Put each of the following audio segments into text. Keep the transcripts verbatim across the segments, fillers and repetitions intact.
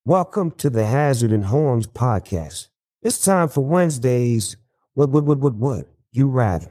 Welcome to the Hazard and Horns podcast. It's time for Wednesdays. What, what, what, what, what? You rather.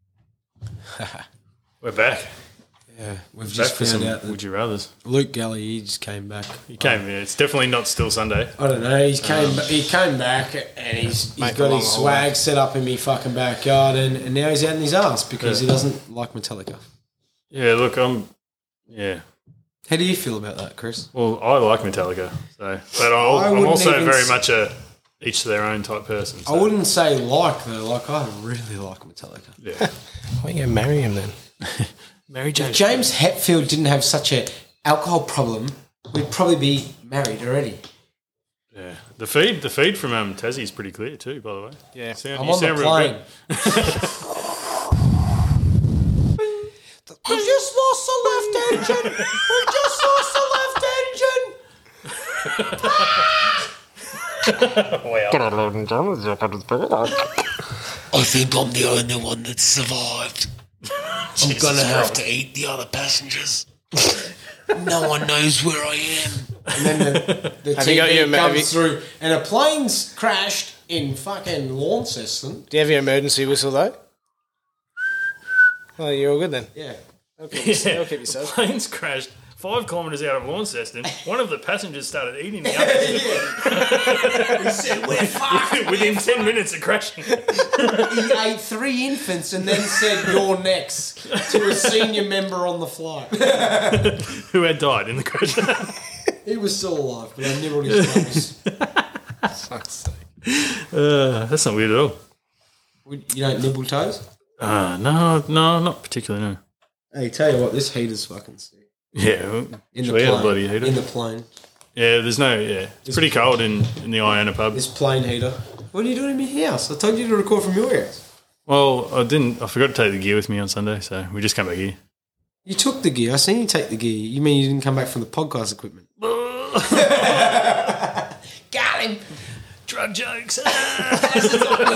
We're back. Yeah, we've back just for found some out that Would You Rathers. Luke Galley, he just came back. He came, yeah. It's definitely not still Sunday. I don't know. He's came. Um, he came back and he's he's got his swag hallway. set up in me fucking backyard, and, and now he's out in his ass because yeah. he doesn't like Metallica. Yeah, look, I'm. Yeah. How do you feel about that, Chris? Well, I like Metallica, so but I'll, I'm also very s- much a each to their own type person. So. I wouldn't say like though. Like I really like Metallica. Yeah. Why don't you marry him then? Marry James. If James Hetfield didn't have such a alcohol problem, we'd probably be married already. Yeah. The feed, the feed from um, Tassie is pretty clear too. By the way. Yeah. Sound, I'm you on sound the real plane. We just lost the left engine. We just lost the left engine. Wow. I think I'm the only one that survived. I'm going to have to eat the other passengers. No one knows where I am. And then the, the T V your, comes you, through and a plane's crashed in fucking Launceston. Do you have your emergency whistle though? Oh, you're all good then? Yeah. Okay, yeah. Okay, The plane's crashed five kilometres out of Launceston. One of the passengers started eating the other. He said, we're fucked. Within ten minutes of crashing. He ate three infants and then said, you're next, to a senior member on the flight. Who had died in the crash. He was still alive, but I nibbled his nose. Fuck's sake. Uh, that's not weird at all. You don't nibble toes? Uh, no, no, not particularly, no. Hey, tell you what, this heater's fucking sick. Yeah, well, in the plane. plane. Heater. In the plane. Yeah, there's no, yeah. It's this pretty cold in, in the Iona pub. This plane heater. What are you doing in my house? I told you to record from your house. Well, I didn't, I forgot to take the gear with me on Sunday, so we just came back here. You took the gear. I seen you take the gear. You mean you didn't come back from the podcast equipment? Got him. Drug jokes. This on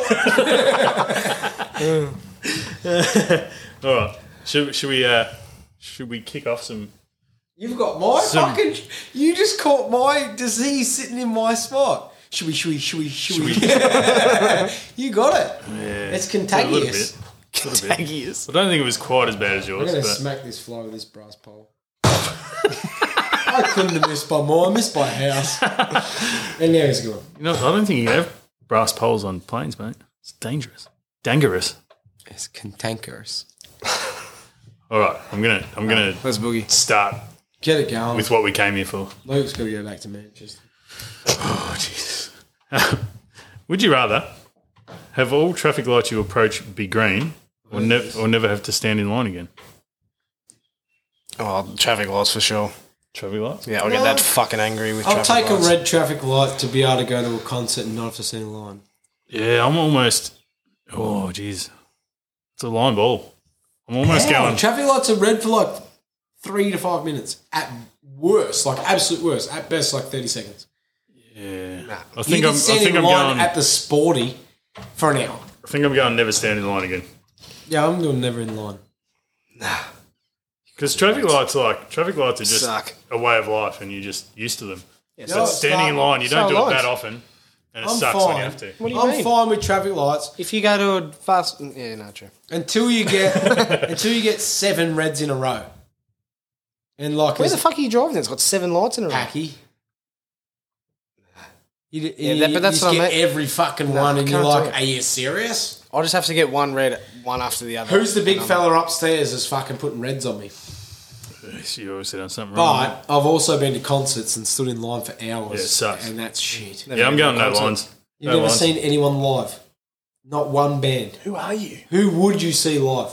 heroin. All right. Should, should we uh, should we kick off some... You've got my some, fucking... You just caught my disease sitting in my spot. Should we, should we, should we, should we? You got it. Yeah. It's contagious. A little bit. Contagious. I don't think it was quite as bad as yours. I'm going to but... smack this fly with this brass pole. I couldn't have missed by more. I missed by a house. And now he's gone. You know, I don't think you can have brass poles on planes, mate. It's dangerous. Dangerous. It's cantankerous. All right, I'm gonna, I'm gonna Let's boogie. start. Get it going. With what we came here for. Luke's got to go back to Manchester. Oh, Jesus. Would you rather have all traffic lights you approach be green, or, ne- or never have to stand in line again? Oh, traffic lights for sure. Traffic lights? Yeah, I'll get that fucking angry with I'll traffic take lights. a red traffic light to be able to go to a concert and not have to stand in line. Yeah, I'm almost. Oh, jeez, it's a line ball. I'm almost How? going. Traffic lights are red for like three to five minutes at worst, like absolute worst. At best, like thirty seconds. Yeah, Nah. I think you I'm. can stand I think in I'm line going. at the Sporty for an hour. I think I'm going. Never stand in line again. Yeah, I'm doing never in line. Nah. Because traffic lights, are like traffic lights, are just Suck. a way of life, and you're just used to them. Yeah, so standing in line, you don't so do it lines. that often, and it I'm sucks fine. when you have to. What do you I'm mean? fine with traffic lights If you go to a fast... Yeah, no, true. until you get until you get seven reds in a row. And like Where this the fuck are you driving? It's got seven lights in a row. packy. You, d- Yeah, you, that- but that's you what I get meant. every fucking No, one, I and you're can't do like, it. "Are you serious?" I'll just have to get one red, one after the other. Who's the big And I'm- fella upstairs that's fucking putting reds on me? You obviously done something wrong. But I've also been to concerts and stood in line for hours. Yeah, it sucks. And that's shit. Never Yeah, I'm been going to a no concert. lines. You've No never lines. seen anyone live. Not one band. Who are you? Who would you see live?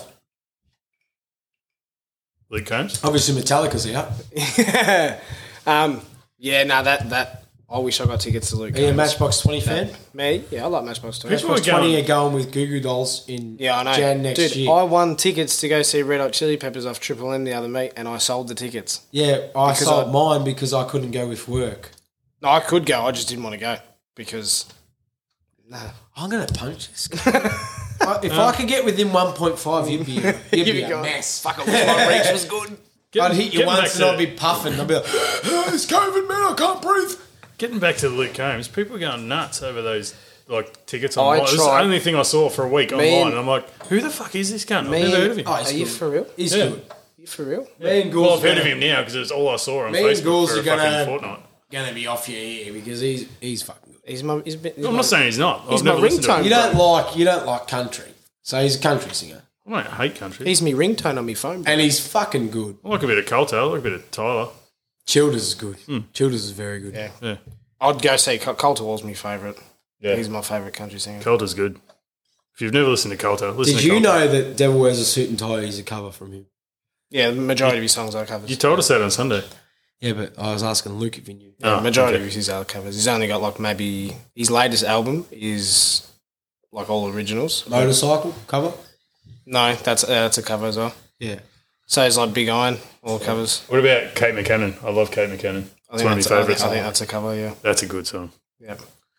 Luke Combs. Obviously Metallica's out. um, yeah, no, that... that I wish I got tickets to Luke Are you a Combs. Matchbox twenty fan? Me? Yeah, I like Matchbox twenty. Who's Matchbox going? twenty are going with Goo Goo Dolls in Yeah, I know. Jan next Dude, year. I won tickets to go see Red Hot Chili Peppers off Triple M the other meet, and I sold the tickets. yeah, I Because sold I- mine because I couldn't go with work. No, I could go, I just didn't want to go because... Nah. I'm going to punch this guy. I- if I could get within one point five, you'd be, you'd You'd be, be a going, mess. Fuck, it was my reach was good. I'd hit you getting once back and to- I'd be puffing. I'd be like, "Oh, it's COVID, man, I can't breathe." getting back to Luke Combs, people are going nuts over those like tickets I online. It was the tried- only thing I saw for a week Me online, and- and I'm like, who the fuck is this cunt? I've Me never heard and- of him. Oh, he's Are you good. for real? He's Yeah. good. You for real? Me and Well, Gould's I've heard of gonna, him now because it's all I saw on Me and Facebook Gould's for a are gonna- fucking fortnight. gonna be off your ear because he's he's fucking good. He's my. He's been, he's I'm my, not saying he's not. He's I've my never listened to ringtone. him. You don't like you don't like country, so he's a country singer, I don't hate country. He's me ringtone on my phone. Bro. and he's fucking good. I like a bit of Coulter. I like a bit of Tyler. Childers is good. Childers is very good. Yeah. Yeah. I'd go say Col- Coulter was my favourite. Yeah. He's my favourite country singer. Coulter's good. If you've never listened to Coulter, listen Did to you Coulter. know that Devil Wears a Suit and Tie is a cover from him? Yeah, the majority of his songs are covers. You told us that on Sunday. Yeah, but I was asking Luke if he knew. Yeah, Oh, majority okay. of his other covers. He's only got like maybe his latest album is like all originals. Motorcycle cover? No, that's uh, that's a cover as well. Yeah. So it's like Big Iron, all covers. What about Kate McCannon? I love Kate McCannon. I It's think one of my that's, I favourites. think, I think that's a cover. Yeah. That's a good song. Yeah.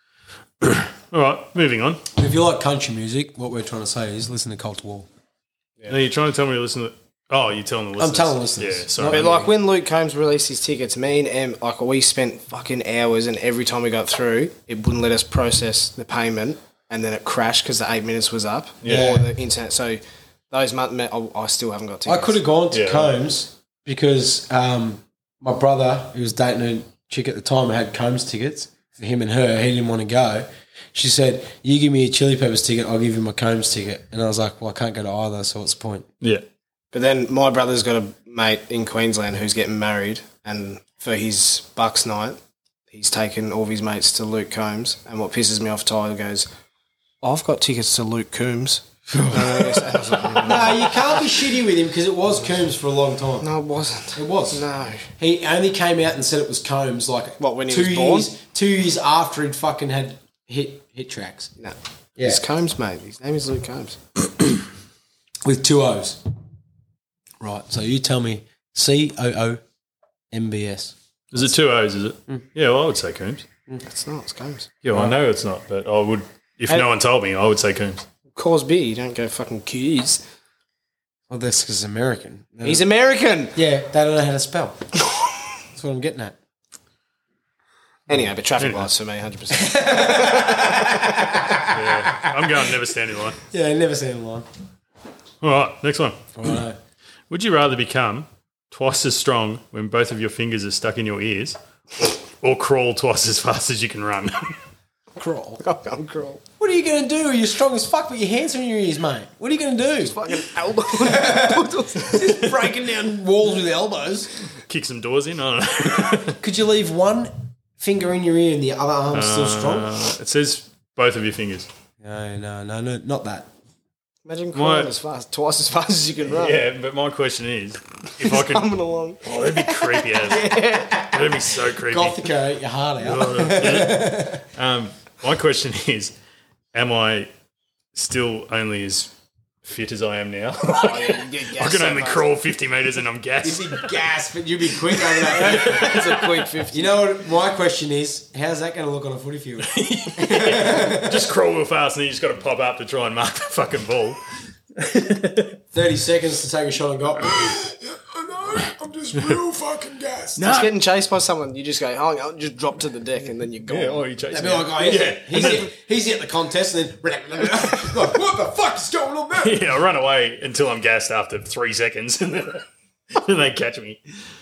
All right, moving on. If you like country music, what we're trying to say is listen to Cult War. Now you're trying to tell me to listen to. Oh, you're telling the listeners. telling listeners. Yeah, sorry. But like when Luke Combs released his tickets, me and Em, like we spent fucking hours, and every time we got through, it wouldn't let us process the payment, and then it crashed because the eight minutes was up, Yeah. or the internet. So those months, I, I still haven't got I tickets. could have gone to Yeah. Combs because um, my brother, who was dating a chick at the time, had Combs tickets for him and her. He didn't want to go. She said, "You give me a Chili Peppers ticket, I'll give you my Combs ticket." And I was like, "Well, I can't go to either, so what's the point?" Yeah. But then my brother's got a mate in Queensland who's getting married, and for his Bucks night, he's taken all of his mates to Luke Combs. And what pisses me off, Tyler goes, "I've got tickets to Luke Combs." No, you can't be shitty with him because it was Combs for a long time. No, it wasn't. It was. No. He only came out and said it was Combs like What, when he two was born? years, two years after he'd fucking had hit hit tracks. No. Yeah, It's Combs, mate. His name is Luke Combs. with two O's. Right. So you tell me C O O M B S. Is it two O's, is it? Mm. Yeah, well, I would say Coombs. It's not. It's Combs. Yeah, well, I know it's not, but I would, if no one told me, I would say Coombs. Cause beer. You don't go fucking Q's. Well, that's because he's American. They He's don't- American. yeah, they don't know how to spell. That's what I'm getting at. Anyway, but traffic lights for me, one hundred percent. Yeah, I'm going never stand in line. Yeah, never seen a line. All right, next one. Righto. Would you rather become twice as strong when both of your fingers are stuck in your ears or, or crawl twice as fast as you can run? Crawl. I'm crawl. What are you going to do? You're strong as fuck, but your hands are in your ears, mate. What are you going to do? Fucking elbow. Just breaking down walls with elbows. Kick some doors in? I don't know. Could you leave one finger in your ear and the other arm still strong? Uh, it says both of your fingers. No, no, no, no, not that. Imagine crawling My- as fast, twice as fast as you can run. Yeah, but my question is, if I could, Coming along. oh, that'd be creepy as. That'd be so creepy. Gothica, your heart out. Um, my question is, am I still only as fit as I am now? I can only crawl fifty metres and I'm gassed. You'd be gas, but you'd be quick over that. It's a quick fifty. You know what? My question is, how's that going to look on a footy field? Just crawl real fast and then you just got to pop up to try and mark the fucking ball. Thirty seconds to take a shot and go. I'm just real fucking gassed. Just getting chased by someone, you just go, hang on, just drop to the deck and then you're gone. Yeah, oh, you chase They'd me. be like, oh, he's, yeah. he's, at, he's at the contest, and then like, what the fuck is going on there? Yeah, I run away until I'm gassed after three seconds and then, then they catch me.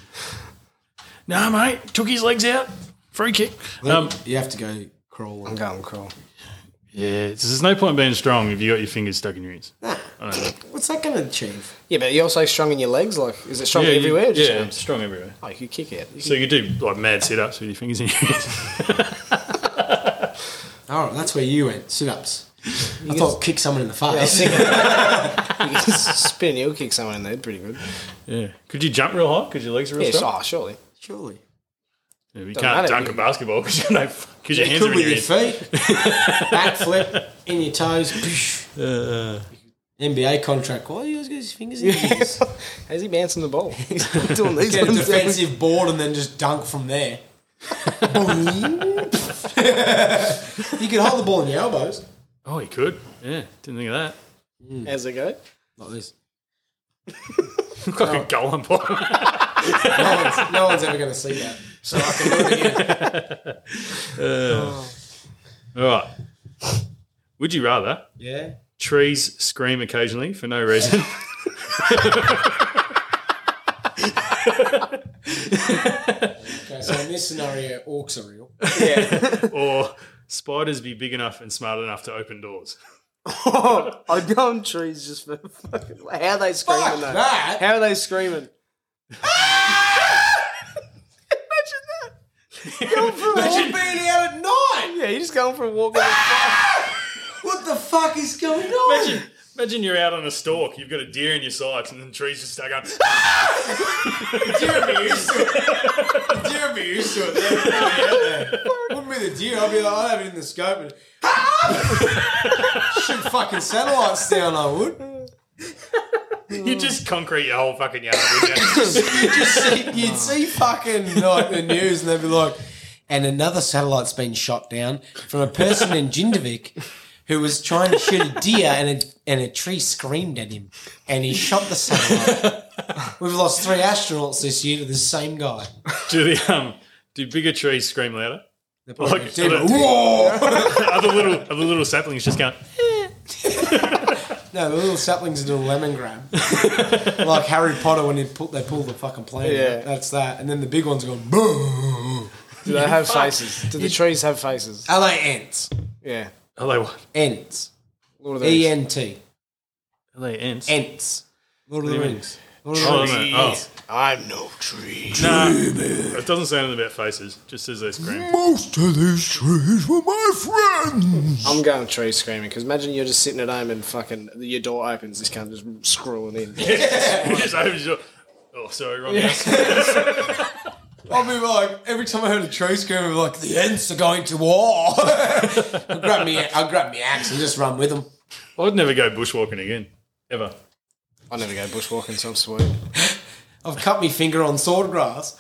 Nah, mate, took his legs out. Free kick. Um, You have to go crawl. I'm going crawl. yeah, there's no point being strong if you got your fingers stuck in your ears. I don't know. What's that going to achieve? Yeah, but you're also strong in your legs. Like, is it strong Yeah, you- everywhere? or just yeah, arms? it's strong everywhere. Oh, you could kick it. You So you could do like mad sit-ups with your fingers in your ears. All right, that's where you went. Sit-ups. I thought kick someone in the I was face. thinking, you can spin heel kick someone in there, pretty good. Yeah. Could you jump real high because your legs are real Yeah, strong? oh, surely. Surely. Yeah, you Doesn't can't matter, dunk you- a basketball because you know, because your You hands could are in with your your ears. feet. Backflip in your toes. Poosh. Uh, N B A contract. Why do you guys get his fingers in your ears? How's he bouncing the ball? He's doing these Get a ones. defensive board and then just dunk from there. You could hold the ball in your elbows. oh, you could. Yeah, didn't think of that. How's it go? Like this. Look like a goal umpire. No one's, no one's ever going to see that. so I can do it again. All right. Would you rather Yeah. trees scream occasionally for no reason, Okay, so in this scenario, orcs are real. Yeah. or spiders be big enough and smart enough to open doors? I'd go on trees just for fucking. How are they screaming Fuck though? that. How are they screaming? Going for a walk being out at night. Yeah, you're just going for a walk. On the What the fuck is going on? Imagine, imagine you're out on a stalk, you've got a deer in your sights, and then the trees just start going. Deer would be used to it. Deer would be used to it. They'd be out there. Wouldn't be the deer. I'd be like, I'd have it in the scope and shoot fucking satellites down. I would. You just concrete your whole fucking yard, wouldn't you? You'd just see, you'd see fucking like the news, and they'd be like, and another satellite's been shot down from a person in Jindavik who was trying to shoot a deer, and a, and a tree screamed at him, and he shot the satellite. We've lost three astronauts this year to the same guy. Do the um, do bigger trees scream louder? They're probably Like, dead. are the- Whoa! Are the little are the little saplings just going? No, the little saplings do a lemon grab, like Harry Potter when he pull, they pull the fucking plane. Yeah. out. That's that, and then the big ones go boom. Do they have faces? Do the trees have faces? Are they ants? Yeah. Are they what? Ents. Lord of the Rings. E N T. Are they ants? Ents. Lord of the do you mean? Rings. Lord of Oh, the no. Rings. Oh. I'm no tree. Nah, it doesn't say anything about faces. Just as they scream. Most of these trees were my friends. I'm going trees screaming because imagine you're just sitting at home and fucking your door opens, this cunt just scrolling in. You just opens your. Oh, sorry, wrong house. I'll be like, every time I heard a tree scream, I'll be like, the Ents are going to war. I'll grab me, I'll grab me axe and just run with them. I'd never go bushwalking again, ever. I never go bushwalking, so I'm sweet. I've cut my finger on sword grass.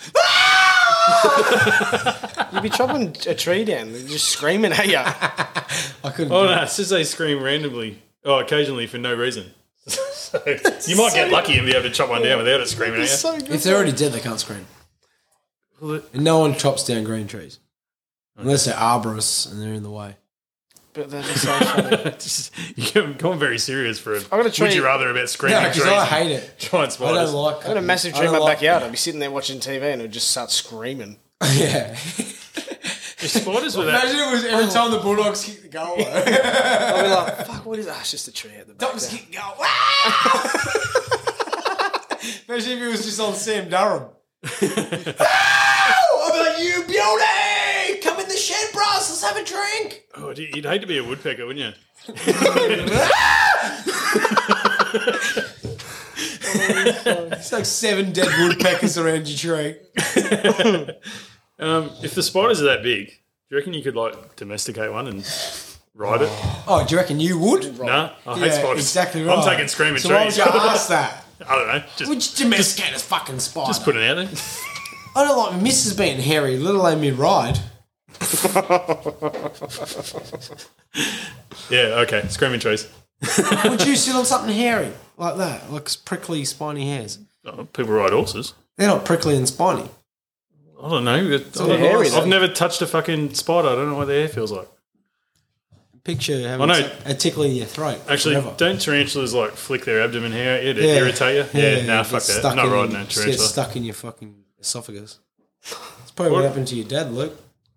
You'd be chopping a tree down, they're just screaming at you. I couldn't. Oh do no, it. it says they scream randomly. Oh, occasionally for no reason. So you might get lucky and be able to chop one down without it screaming at you. So good. If they're already dead, they can't scream. Well, it- And no one chops down green trees. Unless they're arborists and they're in the way. But they're just so funny. just, you're going very serious for a. got a tree- Would you rather about screaming No, because trees? I hate it. Giant I spiders. don't like I got a massive I tree in don't my like- backyard. I'd be sitting there watching T V and it would just start screaming. Yeah. If spiders were that. Imagine it was every time the Bulldogs kick the goal. though. I'd be like, fuck, what is that? Oh, it's just a tree at the back. Dogs there. kick the goal. Imagine if it was just on Sam Durham. I'll be like, you beauty! Come in the shed, bros. Let's have a drink. Oh, you'd hate to be a woodpecker, wouldn't you? It's like seven dead woodpeckers around your tree. Um, if the spiders are that big, do you reckon you could like domesticate one and ride it? Oh, do you reckon you would? No, I hate Yeah, spiders. exactly right. I'm taking screaming So why trees. would you ask that? I don't know. Just, Would you domesticate a fucking spider? just put it out there. I don't like my missus being hairy, let alone me ride. Yeah, okay. Screaming trees. Would you sit on something hairy like that, like prickly, spiny hairs? Oh, people ride horses. They're not prickly and spiny. I don't know. It- I they're don't hairy, know. I've though. never touched a fucking spider. I don't know what their hair feels like. Picture having I know. a tickle in your throat. Actually, forever. don't tarantulas like flick their abdomen hair out to Yeah. irritate you? Yeah, it nah, gets fuck that. stuck I'm not in- riding a it gets tarantula. stuck in your fucking esophagus. That's probably what, What? happened to your dad, Luke.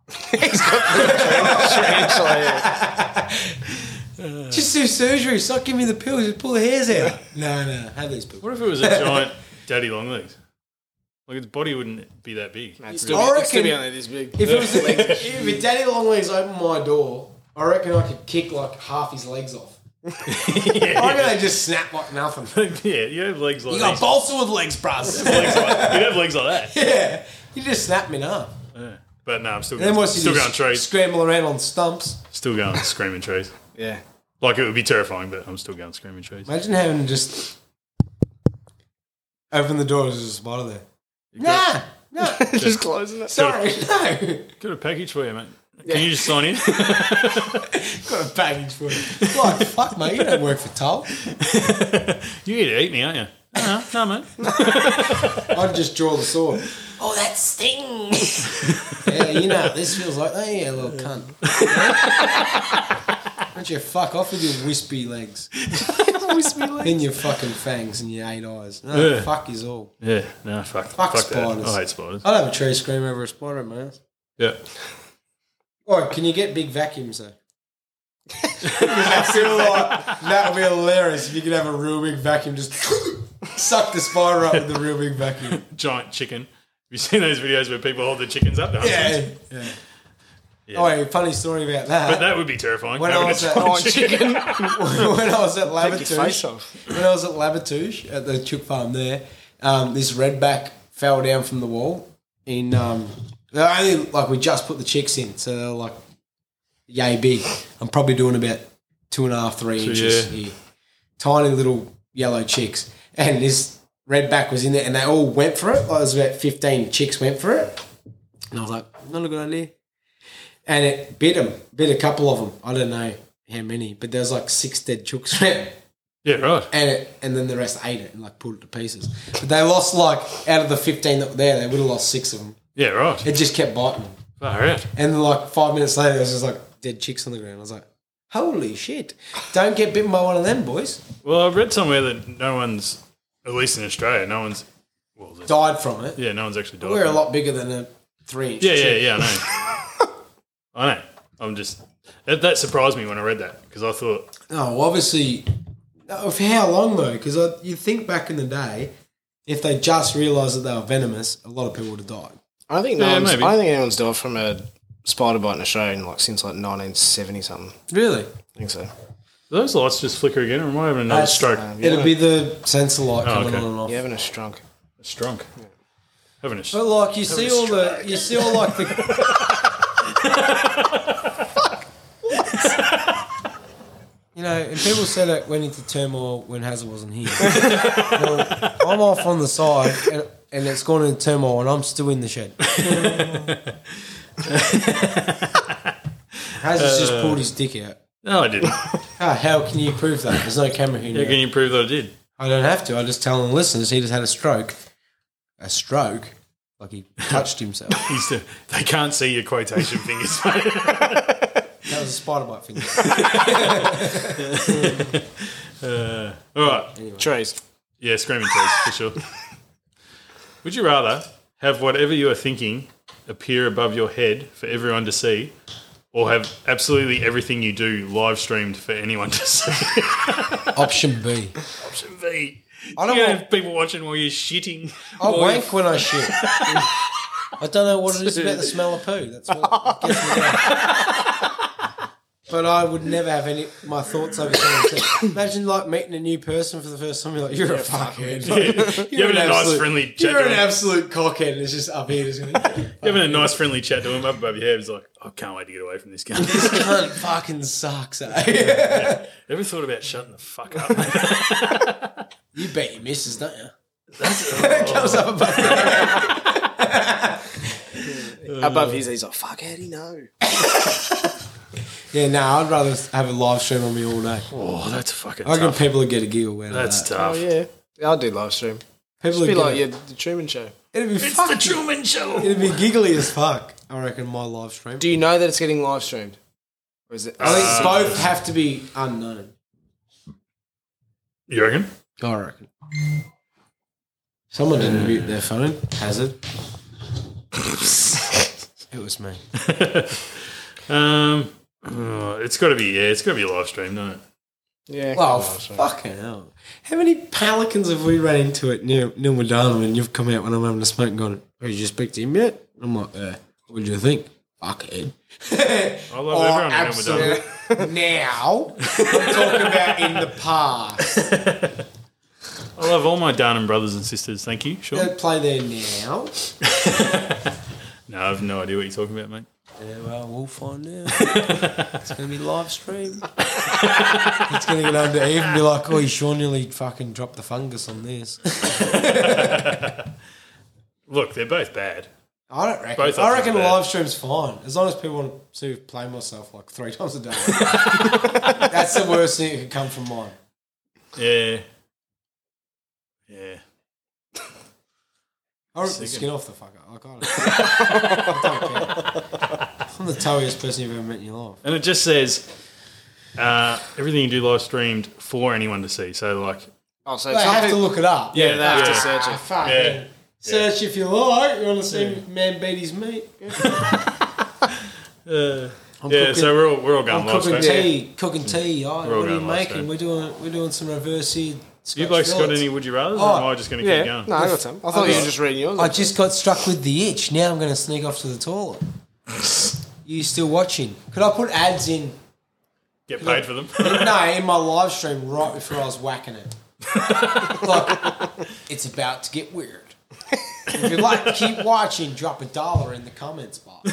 Just do surgery. Stop giving me the pills. Just pull the hairs out. No, no. Have these pills. What if it was a giant daddy long legs? Like its body wouldn't be that big. It'd still, I be, it'd still be reckon- only this big. If it was if a daddy long legs opened my door, I reckon I could kick like half his legs off. I reckon they just snap like nothing. Yeah, you have legs like You got these. bolster with legs, bros. Legs like, you'd have legs like that. Yeah, you just snap me in half. Yeah. But no, I'm still And then going, what's you still do? going trees. Scramble around on stumps. Still going screaming trees. Yeah. Like it would be terrifying, but I'm still going screaming trees. Imagine having to just open the door. There's a spider there. Nah, no. Just closing it. Sorry, no. Got a package for you, mate. Can you just sign in? Got a package for you. Like, fuck, mate. You don't work for Toll. You here to eat me, aren't you? No, no, mate. I'd just draw the sword. Oh, that sting. Yeah, you know, this feels like, oh, yeah, little cunt. Why don't you fuck off with your wispy legs? Wispy legs? And your fucking fangs and your eight eyes. No, Yeah. fuck is all. Yeah, no, fuck, Fuck fuck spiders. that. I hate spiders. I'd have a tree scream over a spider at my house. Yeah. All right, can you get big vacuums, though? I feel like that would be hilarious if you could have a real big vacuum just suck the spider up with the real big vacuum. Giant chicken. Have you seen those videos where people hold the chickens up? To hunt Yeah, them? yeah. Yeah. Oh, wait, funny story about that. But that would be terrifying. When I having a was at- giant Oh, chicken. when I was at Take your face Labatouche, off. when I was at Labatouche at the chook farm there, um, this redback fell down from the wall. In um, they're only like we just put the chicks in, so they're like yay big. I'm probably doing about two and a half, three So, inches yeah. here. Tiny little yellow chicks, and this redback was in there, and they all went for it. Like, there was about fifteen chicks went for it, and I was like, not a good idea. And it bit them, bit a couple of them. I don't know how many, but there was like six dead chooks around. Yeah, right. And it, and then the rest ate it and like pulled it to pieces. But they lost like out of the fifteen that were there, they would have lost six of them. Yeah, right. It just kept biting them. Far out. And then like five minutes later, there was just like dead chicks on the ground. I was like, holy shit! Don't get bitten by one of them, boys. Well, I've read somewhere that no one's, at least in Australia, no one's, well, there's- Died from it. yeah, no one's actually died. We're a from lot bigger than a three inch. it. Yeah, yeah, chick. yeah, I know. I know. I'm just, that, that surprised me when I read that because I thought, No, well, obviously, no, for how long though? Because you think back in the day, if they just realised that they were venomous, a lot of people would have died. I don't think no Yeah, one's, maybe. I don't think anyone's died from a spider bite in Australia in like since like nineteen seventy something. Really? I think so. do those lights just flicker again or am I having another That's- stroke? Um, It'll yeah. be the sensor light Oh, coming okay. on and off. You're having a strunk. It's drunk. Having a sh- But like you see all the, you see all like the. You know, and people said it went into turmoil when Hazard wasn't here. Well, I'm off on the side, and, and it's gone into turmoil, and I'm still in the shed. Hazard's just pulled his dick out. no, I didn't. Ah, how can you prove that? There's no camera here. How now. can you prove that I did? I don't have to. I just tell the listeners he just had a stroke. A stroke? Like he touched himself. He's the, they can't see your quotation fingers, mate. That was a spider bite finger. Uh, all right. Trees. Yeah, screaming trees, for sure. Would you rather have whatever you are thinking appear above your head for everyone to see or have absolutely everything you do live streamed for anyone to see? Option B. Option B. I don't You want- have people watching while you're shitting. I While wank when I shit. I don't know what it is about the smell of poo. That's what gets me down. But I would never have any my thoughts over someone else. Imagine like meeting a new person for the first time. You're like, you're a fuckhead. Like, You're having an a nice absolute- friendly chat You're to an him. absolute cockhead. And it's just up here. Just going, You're having a nice friendly chat to him up above your head. He's like, I can't wait to get away from this guy. this cunt fucking sucks. Eh? Ever thought about shutting the fuck up? You bet your missus, don't you? It comes up above your head. Above his, he's like, fuck, how'd he know? Yeah, no, I'd rather have a live stream on me all day. Oh, that's fucking I reckon tough. people would get a giggle out of That's that. tough. Oh, yeah. I'll do live stream. People It'd would be get like a- yeah, the Truman Show. It'd be It's the fucking, Truman Show. it'd be giggly as fuck. I reckon my live stream. Do you know that it's getting live streamed? Or is it? I think Uh, both have to be unknown. You reckon? I reckon. Someone didn't mute their phone. Hazard. It was me. Um, oh, it's got to be, yeah, it's got to be a live stream, doesn't it? Yeah. Well, live stream. fucking hell. How many pelicans have we ran into at Neil, Neil Madonna and you've come out when I'm having a smoke and gone, have you just speak to him yet? I'm like, uh, what do you think? Fuckhead. I love everyone in Elmadonna. absolutely. Now, I'm talking about in the past. I love all my Darnham brothers and sisters. Thank you. Sure. Don't play there now. No, I have no idea what you're talking about, mate. Yeah, well, we'll find out. It's going to be live stream. It's going to get under Eve and be like, oh, Sean nearly fucking dropped the fungus on this. Look, they're both bad. I don't reckon. Both I options reckon are bad. live stream's fine. As long as people want to see me play myself like three times a day. That's the worst thing that could come from mine. Yeah. Yeah. I rip the skin off the fucker. Like, I don't, I don't care. I'm the toeiest person you've ever met in your life. And it just says uh, everything you do live streamed for anyone to see. So, like, Oh, so They it's have not to look it up. Yeah, they have Yeah. to search Ah, it. fuck Yeah. it. Search if you like. You want to see man beat his meat? uh, I'm yeah. cooking- So we're all we're all going I'm live cooking stream. tea. Cooking tea. Oh, all what are you going live making? stream. We're doing we're doing some reverse seed. You Scotch blokes got fillets. any would you rather? Oh. Or am I just going to Yeah. keep going? No, I got some. I thought you were just reading yours. I just got struck with the itch. Now I'm going to sneak off to the toilet. You still watching? Could I put ads in? Get paid for them. No, in my live stream right before I was whacking it. Like, it's about to get weird. If you'd like to keep watching, drop a dollar in the comments box.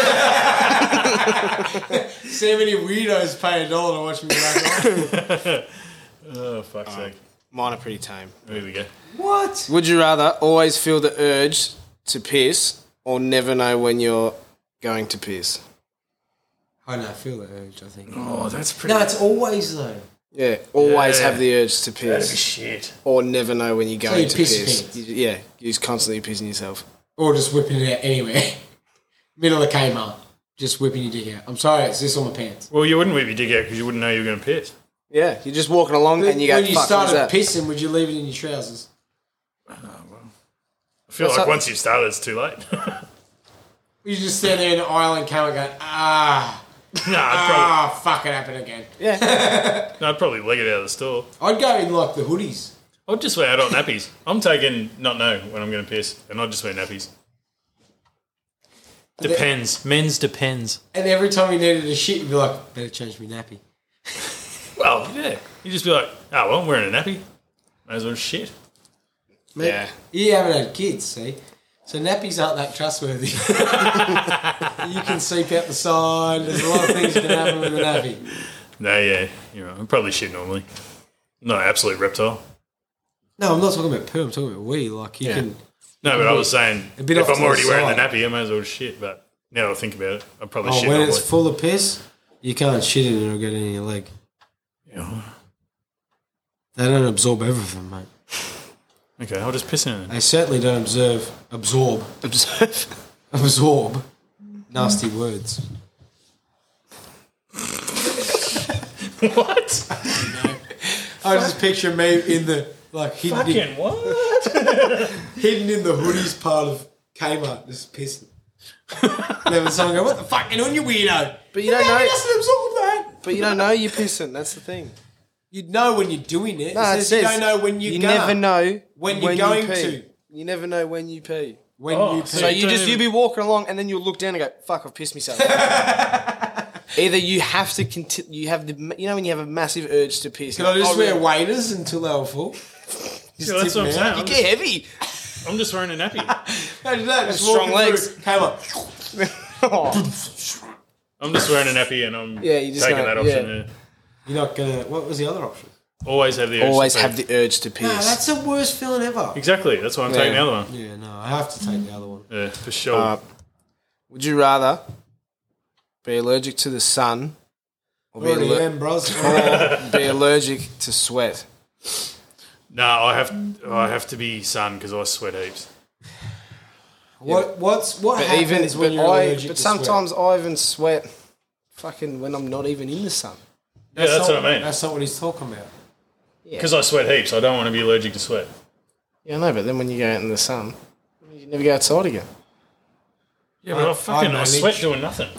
See how many weirdos pay a dollar to watch me whack on. Oh fuck's sake! Mine are pretty tame. Here we go. What? Would you rather always feel the urge to piss or never know when you're going to piss? I know, I feel the urge, I think. Oh, that's pretty. No, it's always though. Yeah, always Yeah. have the urge to That's piss shit. or never know when you're So going you to piss piss. pants. You- yeah, you're just constantly pissing yourself. Or just whipping it out anywhere. Middle of Kmart. Just whipping your dick out. I'm sorry, it's this on my pants. Well, you wouldn't whip your dick out because you wouldn't know you were going to piss. Yeah, you're just walking along and you go, when you fuck, started what's that? pissing, would you leave it in your trousers? I feel What's like up? once you've started, it's too late. You just stand there in the aisle and Kmart going, ah, no, I'd ah, fuck, it happened again. Yeah, probably, no, I'd probably leg it out of the store. I'd go in like the hoodies. I'd just wear adult nappies. I'm taking not know when I'm going to piss, and I'd just wear nappies. Depends. Men's depends. And every time you needed a shit, you'd be like, better change my nappy. Well, yeah. You just be like, oh, well, I'm wearing a nappy. May as well shit. yeah. You haven't had kids, see? So nappies aren't that trustworthy. You can seep out the side. There's a lot of things that can happen with a nappy. No, yeah. You're right. I'm probably shit normally. I'm not an absolute reptile. No, I'm not talking about poo. I'm talking about wee. Like, you Yeah. can... No, but I was saying, A bit if off I'm to the already wearing the side. nappy, I may as well shit. But now that I think about it, I'd probably Oh, shit when normally. it's full of piss, you can't shit in it or get it in your leg. Yeah. They don't absorb everything, mate. Okay, I'll just piss in it. They certainly don't observe, absorb, Observe. absorb nasty words. What? I just picture me in the, like, hidden, in, Fucking what? hidden in the hoodies part of Kmart, just pissing. Then someone go, what the fuck, you on, you weirdo? But you don't No, know. it doesn't absorb that. But you don't know you're pissing. That's the thing. You'd know when you're doing it. No, it it says you says don't know when you're you gonna. never know when you're going you pee. to. You never know when you pee. When Oh, you pee. so So you you don't just you even- be walking along and then you'll look down and go, "Fuck, I've pissed myself." Either you have to continue. You have the you know when you have a massive urge to piss. Can I just Oh, wear really? waiters until they were full? Just Yeah, that's tip what I'm them out. saying. You I'm get just, heavy. I'm just wearing a nappy. Imagine that, just Strong walking legs. through, Came up. I'm just wearing a nappy and I'm Yeah, you just taking go- that option. yeah. Yeah. You're not gonna. What was the other option? Always have the urge Always to have pee. the urge to piss. No, that's the worst feeling ever. Exactly. That's why I'm taking the other one. Yeah, no, I have to take the other one. Yeah, for sure. Uh, would you rather be allergic to the sun or be, Already aller- am, bros. or be allergic to sweat? no, I have I have to be sun because I sweat heaps. What what's what But happens even when but, you're I, allergic but to sometimes I even sweat fucking when I'm not even in the sun. Yeah, that's not, what I mean. That's not what he's talking about. Because I sweat heaps, I don't want to be allergic to sweat. Yeah, I know, but then when you go out in the sun, you never go outside again. Yeah, but I, I- fucking I I sweat manage. doing nothing.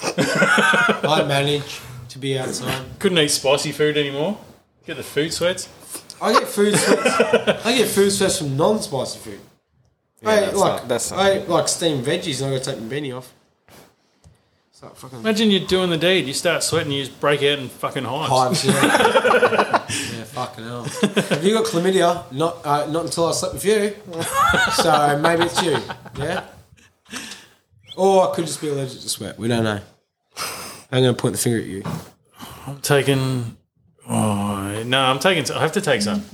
I manage to be outside. Couldn't eat spicy food anymore. Get the food sweats. I get food sweats. I get food sweats from non-spicy food. I that's like not- that's not I ate, like steamed veggies and I got to take my beanie off. It's like fucking Imagine you're doing the deed. You start sweating, you just break out in fucking hives. hives. Yeah. Yeah, fucking hell. Have you got chlamydia? Not uh, not until I slept with you. So maybe it's you. Yeah. Or I could just be allergic to sweat. We don't know. I'm going to point the finger at you. I'm taking. Oh no, I'm taking. I have to take some.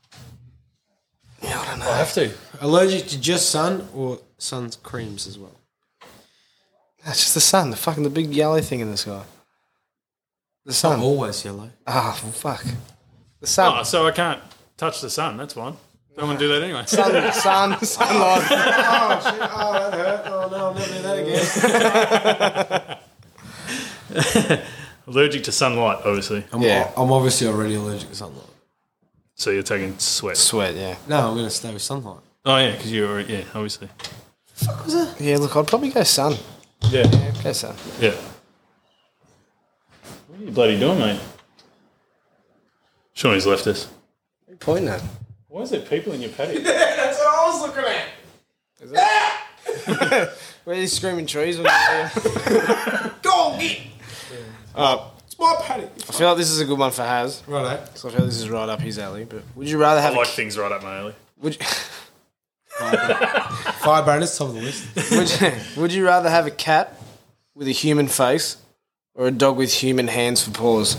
Yeah, I don't know. I have to. Allergic to just sun or sun's creams as well? That's just the sun, the fucking the big yellow thing in the sky. The Not sun. always yellow. Ah, fuck. The sun. Oh, so I can't touch the sun. That's fine. Don't want to do that anyway. Sun, sun, sunlight. Oh, shit. Oh, that hurt. Oh, no, I'll never do that again. Allergic to sunlight, obviously. I'm, Yeah. I'm obviously already allergic to sunlight. So you're taking sweat. Sweat, yeah. No, I'm going to stay with sunlight. Oh yeah, because you're already, yeah, obviously. Fuck was that? Yeah, look, I'd probably go sun. Yeah. Yeah, go sun. Yeah. What are you bloody doing, mate? Shawnee's left us. What are you pointing at? Why is there people in your patio? That's what I was looking at. Where are these screaming trees? When you're Go on, get. uh, It's my paddock. I feel like this is a good one for Haz. Righto. So I feel like this is right up his alley. But would you rather I have like a, things right up my alley. would you, Five bonus, top of the list. would you would you rather have a cat with a human face or a dog with human hands for paws?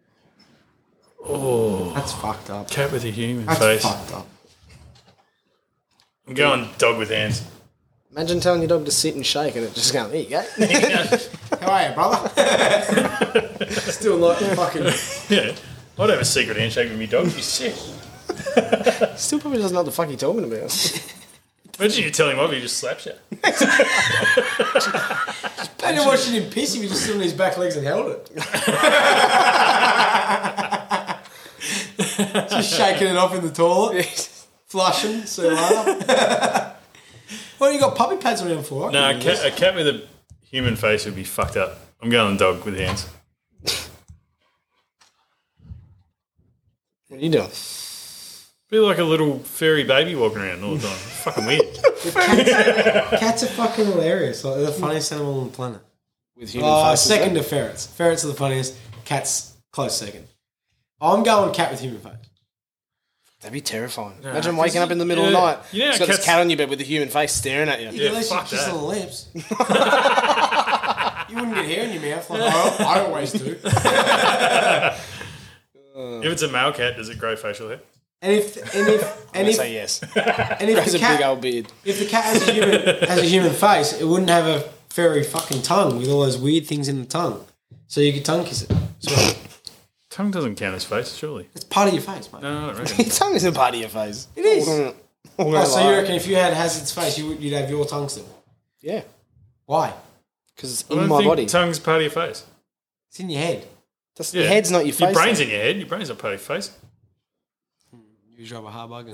That's fucked up. Cat with a human That's face. fucked up. I'm going dog with hands. Imagine telling your dog to sit and shake and it just going, there you go. How are you, brother? Still like fucking. Yeah. I'd have a secret handshake with me dog. You sick. Still probably doesn't know what the fuck you're talking about. Imagine you tell him off, he just slaps you. I didn't watch him piss if he just stood on his back legs and held it. Just shaking it off in the toilet, flushing, see you later. What, you got puppy pads around for? No, a cat, a cat with a human face would be fucked up. I'm going dog with hands. What are you doing? Be like a little furry baby walking around all the time. Fucking weird. Cats are fucking hilarious. Like, they're the funniest animal on the planet. With human Uh, faces? second to ferrets. Ferrets are the funniest. Cats, close second. I'm going cat with human face. That'd be terrifying. Imagine waking up in the middle yeah. of the night. You know It's got this cats- cat on your bed with a human face staring at you. You Yeah, at least fuck kiss that. on the lips. You wouldn't get hair in your mouth like I, I always do. If it's a male cat, does it grow facial hair? And if and if and I if say yes. and if Has the a big cat old beard. if the cat has a human has a human face, it wouldn't have a furry fucking tongue with all those weird things in the tongue. So you could tongue kiss it. So Tongue doesn't count as face, surely. it's part of your face, mate. No, I don't reckon. Your tongue isn't part of your face. It is. All gonna- all Oh, gonna so you lie. reckon if you had Hazard's face, you would, you'd have your tongue still? Yeah. Why? Because it's I in don't my think body. tongue's part of your face. It's in your head. That's, Yeah. Your head's not your face. Your brain's though. in your head. Your brain's not part of your face. You drop a hard bug.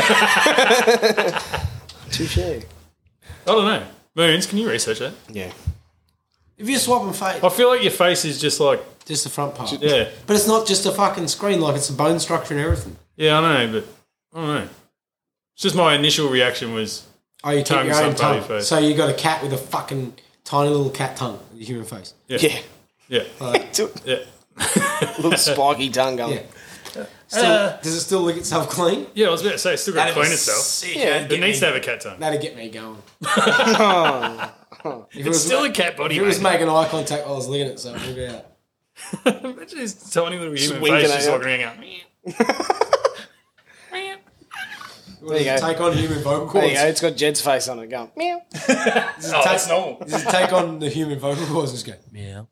Touche. I don't know. Moons, can you research that? Yeah. If you're swapping face, I feel like your face is just like, just the front part. yeah. But it's not just a fucking screen, like it's a bone structure and everything. Yeah, I know, but I don't know. It's just my initial reaction was, Oh, you keep Tongue's your own not part of tongue. your face. So you got a cat with a fucking tiny little cat tongue with a human face. yeah. Yeah. Yeah. Yeah. Little spiky tongue going. Yeah. Still, does it still lick itself clean? Yeah, I was about to say, it's still got to clean itself. Yeah. It needs to have a cat tongue. That'd get me going. if it It's still a cat body, If it was mate. making eye contact while I was licking it, so it'll go out. Imagine his tiny little human winking face at just you. walking around going, meow. What, you does it go. take on human vocal There you cords? go. It's got Jed's face on it going, meow. Oh, that's normal. Does it take on the human vocal cords and just go, meow?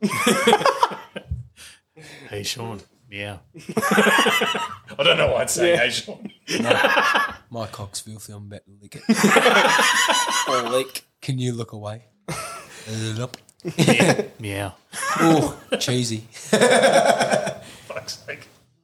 Hey, Sean. Meow. I don't know why I'd say, hey, Sean. My cock's filthy, I'm about to lick it. Or lick. Can you look away? Look. Meow. Meow. Ooh, cheesy. Fuck's sake.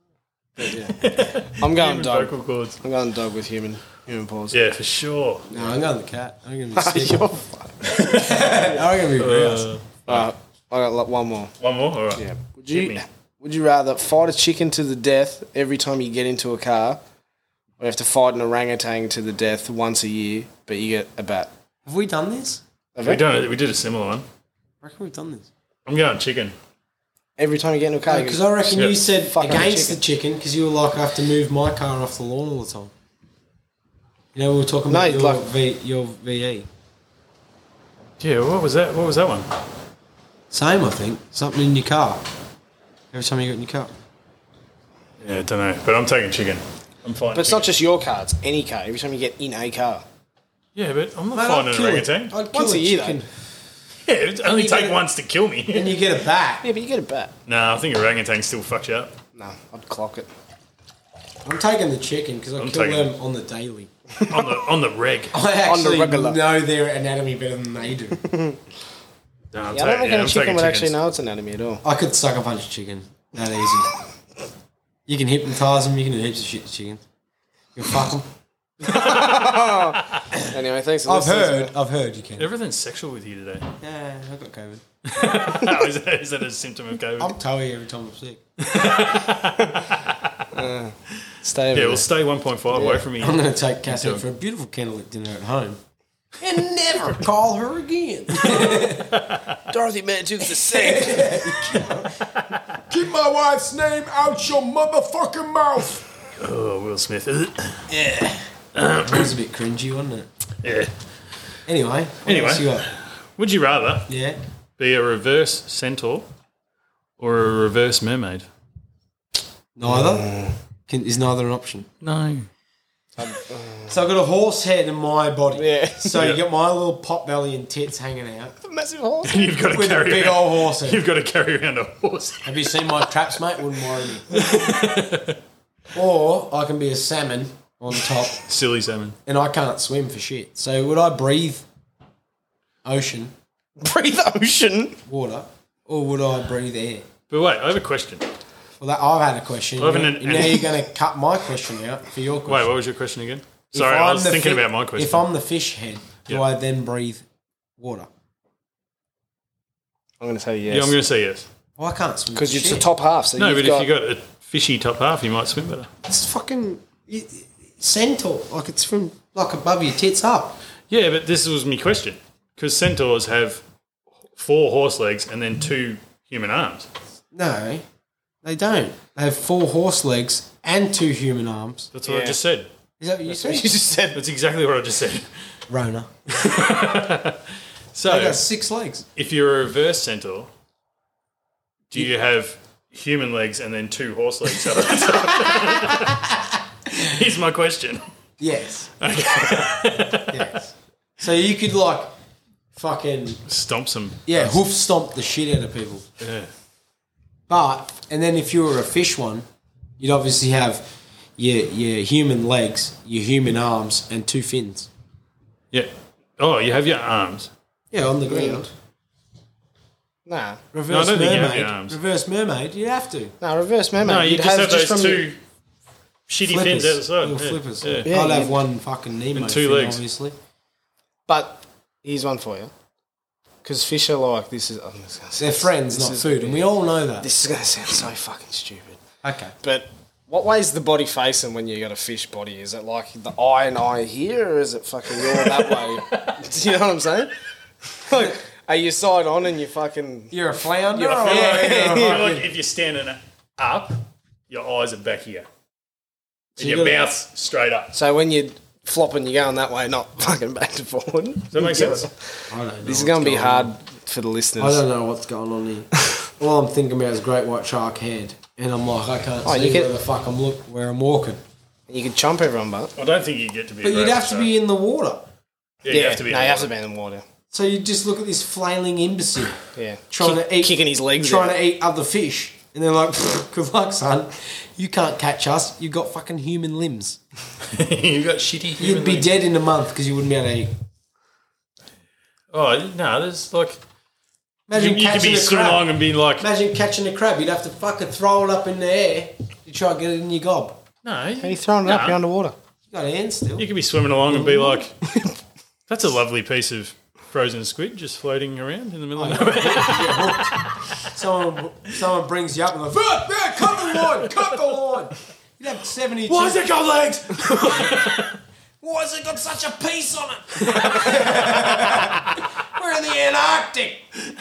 I'm going Human dog. vocal cords. I'm going dog with human human paws. Yeah, for sure. No, I'm going the cat. I'm going to be sick. You're I'm going to be grouse. Uh, Alright, I got like one more. one more? All right. Yeah. Would Hit you me. Would you rather fight a chicken to the death every time you get into a car, or have to fight an orangutan to the death once a year, but you get a bat? Have we done this? Have We, you? done it, we did a similar one. I reckon we've done this. I'm going chicken. Every time you get into a car, you Because go, I reckon Yeah. you said Fuck on the against chicken. the chicken because you were like, I have to move my car off the lawn all the time. You know, we were talking No, about your, like- v, your V E. Yeah, what was that? What was that one? Same, I think. Something in your car. Every time you get in your car. Yeah, I don't know. But I'm taking chicken. I'm fine. but it's not just your car; it's any car. Every time you get in a car, Yeah, but I'm not Mate, finding I'd an kill it. orangutan. I'd kill Once a year, chicken. Yeah, it only you take get it- once to kill me. And you get a bat. yeah, but you get a bat. Nah, I think orangutan still fucks you up. No, I'd clock it. I'm taking the chicken because I I'm kill taking- them on the daily. on the on the reg. I actually regular. know their anatomy better than they do. No, I'm Yeah, I ta- don't reckon yeah, a I'm chicken taking would actually chickens. know its anatomy at all. I could suck a punch of chicken. That easy. You can hypnotise them. You can do heaps of shit to chickens. You can fuck them. Anyway, thanks for I've listening. heard. I've heard you can. Everything's sexual with you today. Yeah, I got COVID. Oh, is, that, is that a symptom of COVID? I'm toey every time I'm sick. Stay over yeah, there. we'll stay one point five away from me. I'm going to take Cassie for a beautiful candlelit dinner at home. And never call her again. Dorothy Mantooth the second. Keep my wife's name out your motherfucking mouth. Oh, Will Smith. It was a bit cringy, wasn't it? Yeah. Anyway. What Anyway. else you got? Would you rather Yeah. be a reverse centaur or a reverse mermaid? Neither. Can, is neither an option? No. So I've got a horse head in my body. Yeah. So you get my little pot belly and tits hanging out Massive horse. You've got to with a carry big around, old horse head. You've got to carry around a horse. Have you seen my traps, mate? Wouldn't worry me. Or I can be a salmon on top, Silly salmon. and I can't swim for shit. So would I breathe ocean Breathe ocean. water, or would I breathe air? But wait, I have a question. Well, that, I've had a question. I haven't Now- an- now you're going to cut my question out for your question. Wait, what was your question again? If Sorry, I I'm was the thinking fi- about my question. If I'm the fish head, do Yeah. I then breathe water? I'm going to say yes. yeah, I'm going to say yes. Well, I can't swim. Because for it's the shit. top half. So No, you've but got, if you got a fishy top half, you might swim better. It's fucking it- it- centaur. Like it's from like above your tits up. Yeah, but this was my question. Because centaurs have four horse legs and then two human arms. No, they don't. They have four horse legs and two human arms. That's what I Yeah. just said. Is that what you said? you just said. That's exactly what I just said. Rona. So, They got six legs. if you're a reverse centaur, do you have human legs and then two horse legs? Here's my question. Yes. Yes. So you could like fucking Stomp some. yeah hoof stomp the shit out of people. Yeah. But and then if you were a fish one, you'd obviously have your your human legs, your human arms, and two fins. Yeah. Oh, you have your arms. Yeah, on the ground. Nah. Reverse No, I don't think you have mermaid. your arms. Reverse mermaid. You have to. Nah, reverse mermaid. No, you You'd just have, those from two shitty fins out the side. Little Yeah. flippers. Yeah. Yeah, I'd have you- one fucking Nemo And two fin, legs. obviously. But here's one for you. Because fish are like, this is... I'm just gonna say They're this- friends, this not is- food, and we all know that. This is going to sound so fucking stupid. Okay. But what way's the body facing when you got a fish body? Is it like the eye and eye here, or is it fucking you're that way? Do you know what I'm saying? Like, are you side on and you fucking... You're a flounder. You're a or flounder. you're a You know, like fucking- if you're standing up, your eyes are back here. And you your gotta- mouth's straight up. Does So when you're flopping, you're going that way, not fucking back to forward. Does that make sense? I don't know This is what's going to be on. hard for the listeners. I don't know what's going on here. All I'm thinking about is great white shark head, and I'm like, I can't Oh, see you can- where the fuck I'm look where I'm walking. You could chomp everyone, but... I don't think you get to be. But a you'd great have to shark. be in the water, Yeah, Yeah, you have to be. no, in you the have to water. be in the water. so you just look at this flailing imbecile Yeah. trying Kick- to eat, Kicking his legs trying out. to eat other fish, and they're like, "Good luck, son. You can't catch us. You've got fucking human limbs. You've got shitty. You'd human be legs. dead in a month because you wouldn't be able to eat." Oh no, there's like you, Imagine you could catching be a swimming crab. along and be like, Imagine catching a crab. You'd have to fucking throw it up in the air to try and get it in your gob. no, How are you throwing it up? Nah. You're underwater. You got hands still. You could be swimming along and be like, that's a lovely piece of frozen squid just floating around in the middle of nowhere. Someone, someone brings you up and like, "Ah, ah, cut the line, cut the line." You'd have seventy. Why's it got legs? Why has it got such a piece on it? We're in the Antarctic.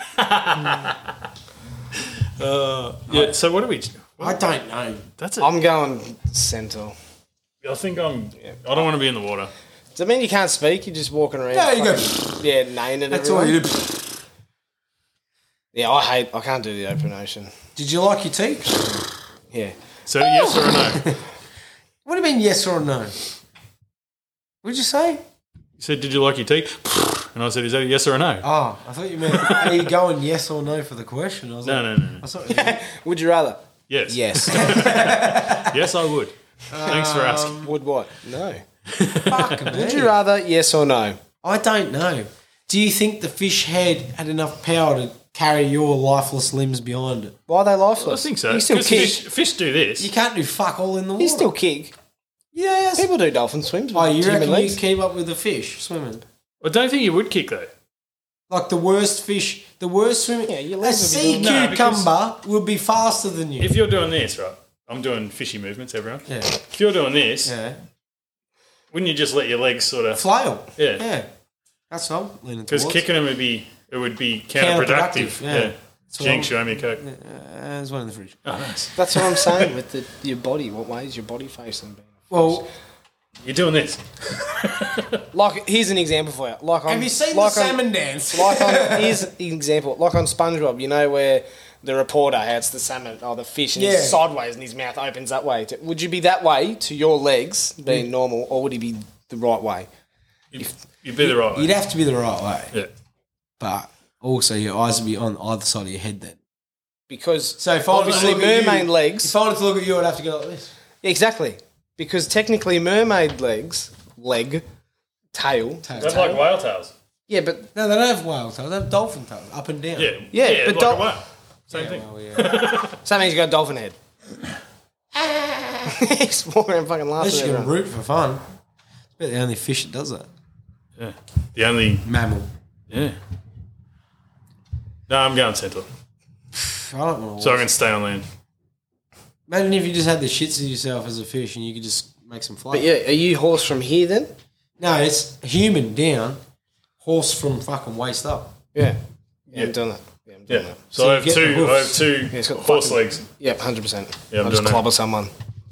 Uh, yeah. So what do we? I don't know. That's it. I'm going centaur. I think I'm. I don't want to be in the water. Does that mean you can't speak? You're just walking around? There you go. fucking- Yeah, neighing at That's everyone? all you do. Yeah, I hate... I can't do the open ocean. Did you like your teeth? Yeah. So yes or no? What do you mean, yes or no? What did you say? You said, did you like your tea? And I said, is that a yes or a no? Oh, I thought you meant, are you going yes or no for the question? I was No, like, no, no, no. I thought you meant, Would you rather? Yes. Yes. Yes, I would. Thanks for asking. Would what? No. Fuck me. Would you rather yes or no? I don't know. Do you think the fish head had enough power to carry your lifeless limbs behind it? Why are they I lifeless? think so. You still 'Cause kick. fish, fish do this. You can't do fuck all in the water. You still kick. Yes. People do dolphin swims. With Oh, you human reckon legs. you keep up with the fish swimming? I don't think you would kick though. Like the worst fish, the worst swimming. Yeah, your a legs would be sea doing- No, because- cucumber would be faster than you. If you're doing this, right? I'm doing fishy movements, everyone. yeah. If you're doing this, Yeah. wouldn't you just let your legs sort of? Flail. Yeah. Yeah. That's what I'm leaning Because towards. kicking them would be it would be counterproductive. Counterproductive, yeah. Yeah. So Jinx, I'm- show me a coke. Uh, there's one in the fridge. Oh, nice. That's what I'm saying with the, your body. What way is your body facing? Being Well, You're doing this. like, here's an example for you. Like, on, have you seen like the on- salmon dance? Like on, here's an example. Like on SpongeBob, you know where the reporter has the salmon or the fish and Yeah. he's sideways and his mouth opens that way. To, would you be that way to your legs being normal, or would he be the right way? You'd, you'd be the right way. You'd have to be the right way. Yeah. But also your eyes would be on either side of your head then. Because So if I wanted to obviously look at mermaid you- legs. If I wanted to look at you, I'd have to go like this. Exactly. Because technically mermaid legs, leg, tail. Tail. That's like whale tails. Yeah, but No, they don't have whale tails. They have dolphin tails, up and down. Yeah. Yeah, but like don't- a whale. Same thing. Well, yeah. so that means you got a dolphin head. He's walking around fucking laughing Unless at you can everyone. root for fun. It's about the only fish that does that. Yeah. The only. Mammal. Yeah. No, I'm going central. I don't want to. So I can stay on land. Imagine if you just had the shits of yourself as a fish and you could just make some float. But yeah, are you horse from here then? No, it's human down, horse from fucking waist up. Yeah. Yeah, I'm doing that. Yeah, I'm doing Yeah. that. So, So I you have get the two. I have hoofs. two it's got horse fucking- legs. Yeah, one hundred percent. Yeah, I'm I'll just doing that. clobber someone.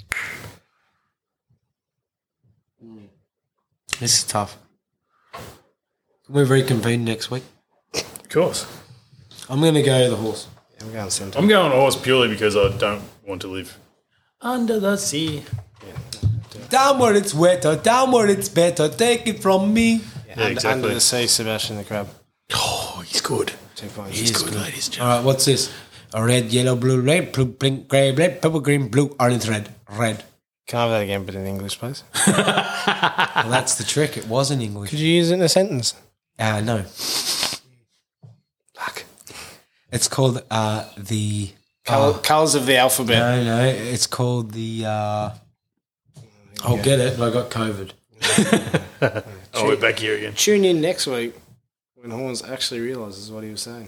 This is tough. Can we reconvene next week? Of course. I'm going to go the horse. Yeah, I'm going centre. I'm going horse purely because I don't want to live under the sea. Down where it's wetter, down where it's better, take it from me. Yeah, under, exactly. under the sea, Sebastian the Crab. Oh, he's good. Two points. He's good, ladies and All right, what's this? A red, yellow, blue, red, blue, pink, grey, red, purple, green, blue, orange, red, red. Can I have that again, but in English, please? Well, that's the trick. It was in English. Could you use it in a sentence? Uh, no. Fuck. It's called uh, the... Colour, Colours of the alphabet. No, no, it's called the... Uh, I'll get it, but I got COVID. Oh, we're back here again. Tune in next week when Horns actually realises what he was saying.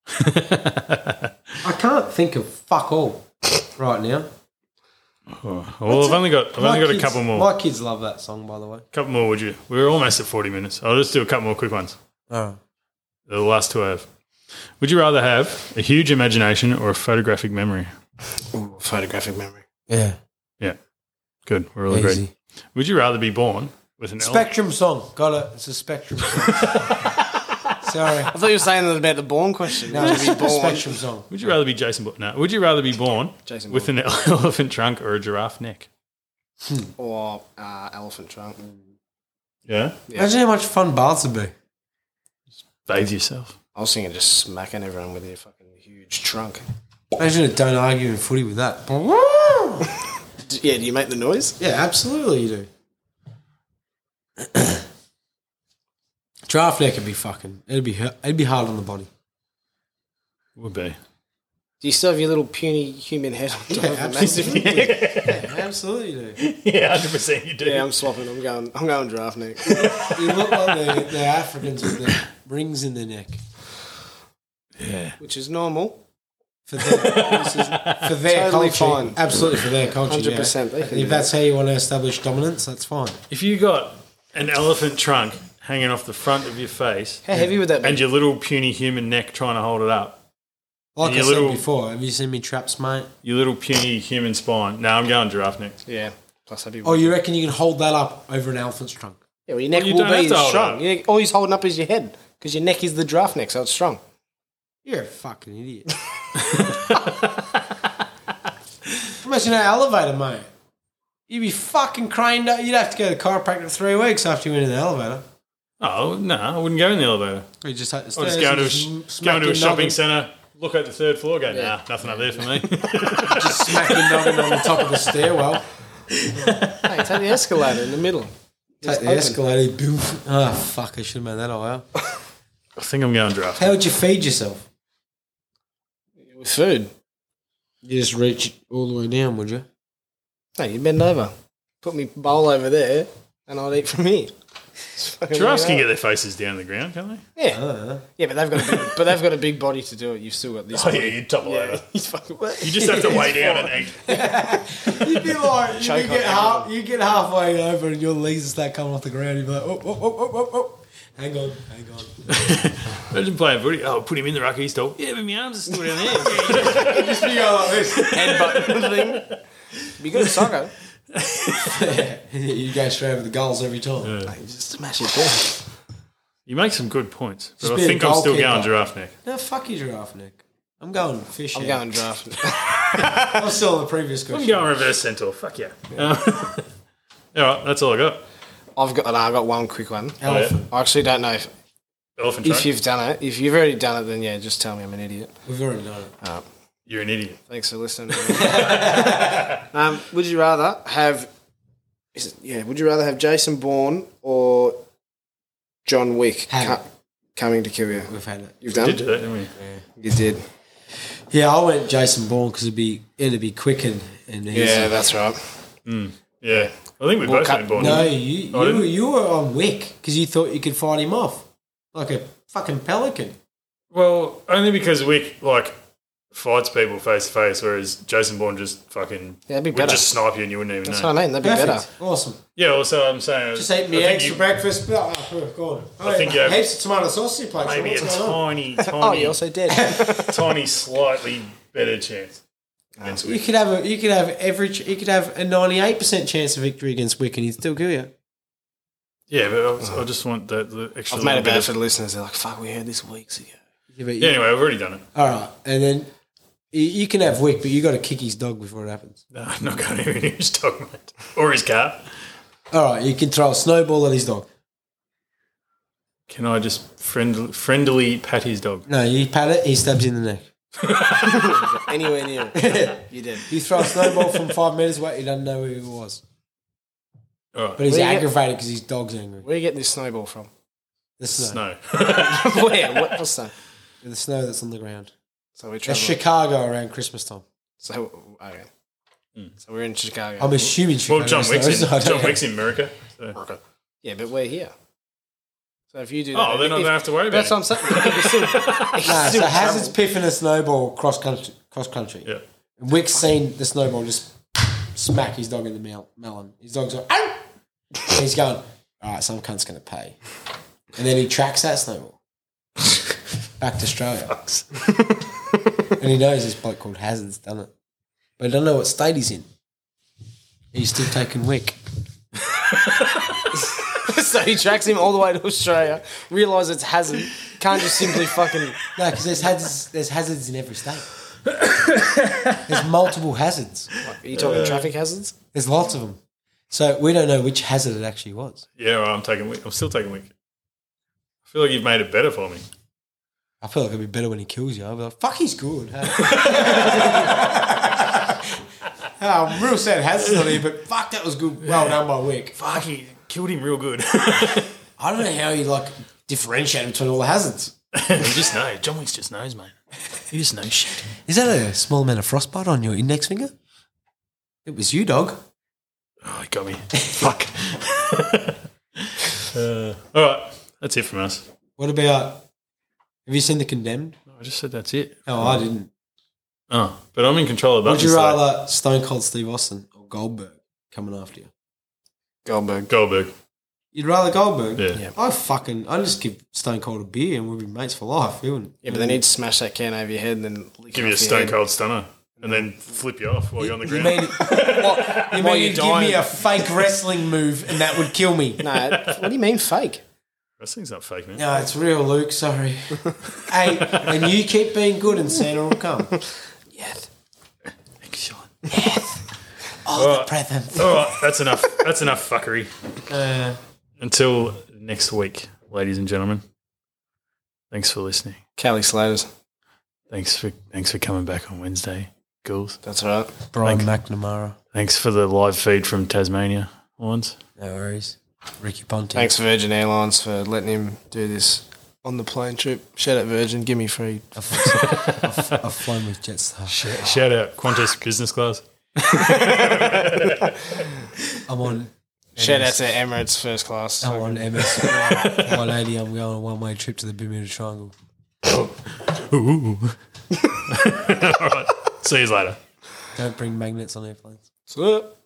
I can't think of fuck all right now. Oh, well, I've only got I've only My got a kids- couple more. My kids love that song, by the way. couple more, would you? We're almost at forty minutes. I'll just do a couple more quick ones. Oh. The last two I have. Would you rather have a huge imagination or a photographic memory? Ooh, photographic memory. Yeah. Yeah. Good. We're all Easy. agreed. Would you rather be born with an ele- Spectrum song. Got it. It's a Spectrum song. Sorry. I thought you were saying that about the born question. No, Would it's you a be born? Spectrum song. Would you rather be Jason Bourne? No. Would you rather be born Jason with an elephant trunk or a giraffe neck? Or uh, elephant trunk. Yeah. Imagine how much fun baths would be. Bathe yourself. I was thinking just smacking everyone with your fucking huge trunk. Imagine it don't argue in footy with that. D- Yeah, do you make the noise? Yeah, absolutely you do. Giraffe neck would be fucking. It'd be hu- it'd be hard on the body. Would be. Do you still have your little puny human head on top Yeah, of a massive neck? Yeah, absolutely you do. Yeah, one hundred percent you do. Yeah, I'm swapping. I'm going. I'm going giraffe neck. You look like the, the Africans with the rings in their neck. Yeah. Which is normal. For their, for their Totally culture. fine. Absolutely for their culture. one hundred percent, they Yeah. can do If that's how you want to establish dominance, that's fine. If you got an elephant trunk hanging off the front of your face How heavy would that be? and your little puny human neck trying to hold it up, Like And I your said little- before, have you seen me traps, mate? your little puny human spine. No, I'm going giraffe neck. yeah. Plus, I'd be. Oh, you reckon you can hold that up over an elephant's trunk? yeah, well, your neck Well, you will don't have be to hold it strong. up. Your neck- all he's holding up is your head because your neck is the giraffe neck, so it's strong. You're a fucking idiot. Imagine an elevator, mate. You'd be fucking craned up. You'd have to go to the chiropractor for three weeks after you went in the elevator. Oh, no, I wouldn't go in the elevator. You just had to I'll just go into a, sh- go into a shopping centre, look at the third floor, go, nah, nothing up there for me. Just smack your noggin on the top of the stairwell. Hey, take the escalator in the middle. Take the open. escalator. Boom. Oh, fuck. I should have made that higher. I think I'm going draft. How would you feed yourself? With food. You just reach all the way down, would you? No, you bend over. Put me bowl over there and I'd eat from here. It's fucking Giraffes can weird. get their faces down the ground, can't they? Yeah. Yeah, but they've got a big, but they've got a big body to do it. You've still got this. Oh, yeah, body. you'd topple Yeah, over. he's fucking. You just have to lay down and eat. You'd be like, you Choke get on half, you get halfway over and your legs start coming off the ground. You'd be like, oh, oh, oh, oh, oh, oh. Hang on, hang on. Imagine playing footy. Oh, put him in the ruck. He's tall. Yeah, but my arms are still down there. Just be going like this. Headbutt thing. Be good at soccer. You go straight over the goals every time. Like, just smash it down. You make some good points, but Just I be a think I'm still goalkeeper. going giraffe neck. No, fuck you, giraffe neck. I'm going fish. I'm head. going draft. I'm still on the previous I'm question. going reverse centaur. Fuck yeah. Uh, all right, that's all I got. I've got. No, I've got one quick one. Elephant. I actually don't know if, Elephant if track. you've done it. If you've already done it, then yeah, just tell me I'm an idiot. We've already done it. Uh, You're an idiot. thanks for listening. um, would you rather have? Is it, yeah. Would you rather have Jason Bourne or John Wick Have co- coming to kill you? We've had it. You've We done did do it. that, didn't we? You did. Yeah, I went Jason Bourne because it'd be it'd be quick and, and easy. Yeah, that's right. Yeah. I think we Well, both cut- went born. No, you I you, didn't. you were on Wick because you thought you could fight him off like a fucking pelican. Well, only because Wick, like, fights people face to face, whereas Jason Bourne just fucking Yeah, that'd be would better. just snipe you and you wouldn't even That's know. what I mean. That'd be Perfect. better. Awesome. Yeah, also I'm saying... Just ate I me think eggs you- for breakfast. Oh, oh, go on. I think you have heaps of tomato sauce in your plate. maybe a so what's going on? tiny, Oh, tiny, you also did. tiny, slightly better chance against You Wick. could have a you could have every ch- you could have a ninety eight percent chance of victory against Wick and he'd still kill you. Yeah, but I, was- I just want that the extra I've made little it bit bad of... for the listeners. They're like, "Fuck, we heard this weeks ago." Yeah, but Yeah, anyway, I've already done it. all right, and then you, you can have Wick, but you got to kick his dog before it happens. No, I'm not going to his dog, mate. Or his car. All right, you can throw a snowball at his dog. Can I just friend, friendly pat his dog? No, you pat it, he stabs you in the neck. Anywhere near it. You did. You throw a snowball from five metres away, he doesn't know who it was. All right. But he's Where you get- aggravated because his dog's angry. Where are you getting this snowball from? The snow. Snow. Where? What, what's that? The snow that's on the ground. So we That's travel. Chicago around Christmas time. So okay. So we're in Chicago. I'm assuming Chicago. Well, John Wick's snows, in, I don't John know. Wick's in America. So. yeah, but we're here. So if you do, Oh, that, then I if- don't have to worry about That's it. what I'm saying. You still, you Nah, still so Hazard's travel. piffing a snowball cross country. Cross country. Yeah. And Wick's seen the snowball just smack his dog in the mel- melon. His dog's like, "Ow!" And he's going, all right, some cunt's going to pay. And then he tracks that snowball back to Australia. And he knows this bloke called Hazard's done it. But I don't know what state he's in. He's still taking Wick. So he tracks him all the way to Australia. Realise it's Hazard. Can't just simply fucking. No, because there's hazards, there's hazards in every state. There's multiple hazards. Are you talking traffic hazards? There's lots of them. So we don't know which hazard it actually was. Yeah, well, I'm taking Wick. I'm still taking Wick. I feel like you've made it better for me. I feel like it'd be better when he kills you. I'll be like, fuck, he's good. Hey. Oh, I'm real sad hazard's not here, but fuck, that was good. Well done by Wick. Fuck, he killed him real good. I don't know how he like differentiate between all the hazards. You just know. John Wick just knows, mate. He just knows shit. Is that a small amount of frostbite on your index finger? It was you, dog. Oh, he got me. Fuck. uh, all right, that's it from us. What about, have you seen The Condemned? I just said that's it. Oh, I didn't. Oh, but I'm in control of that. Would you rather Stone Cold Steve Austin or Goldberg coming after you? Goldberg. Goldberg? You'd rather Goldberg? Yeah. Yeah. I fucking, I'd just give Stone Cold a beer and we'd be mates for life. You wouldn't? Yeah, but they need to smash that can over your head and then lick Give it you a off your stone head. cold stunner and then flip you off while you're on the You ground. mean, what, you While mean you're you'd give me dying. a fake wrestling move and that would kill me? No, what do you mean fake? Wrestling's not fake, man. No, it's real, Luke. Sorry. Hey, and you keep being good and Santa will come. Yes. Thanks, Sean. Oh, the present. All right, that's enough. That's enough fuckery. Uh, Until next week, ladies and gentlemen. Thanks for listening. Callie Slaters. Thanks for thanks for coming back on Wednesday. Goals. That's right. Brian McNamara. Thanks for the live feed from Tasmania, Horns. No worries. Ricky Ponting. Thanks Virgin Airlines for letting him do this on the plane trip. Shout out Virgin, give me free. I've, I've, I've flown with Jetstar. Shout, shout out Qantas business class. I'm on. Shout out to Emirates first class. I'm on M S one eighty. I'm going on a one-way trip to the Bermuda Triangle. Ooh. All right. See you later. Don't bring magnets on airplanes. So,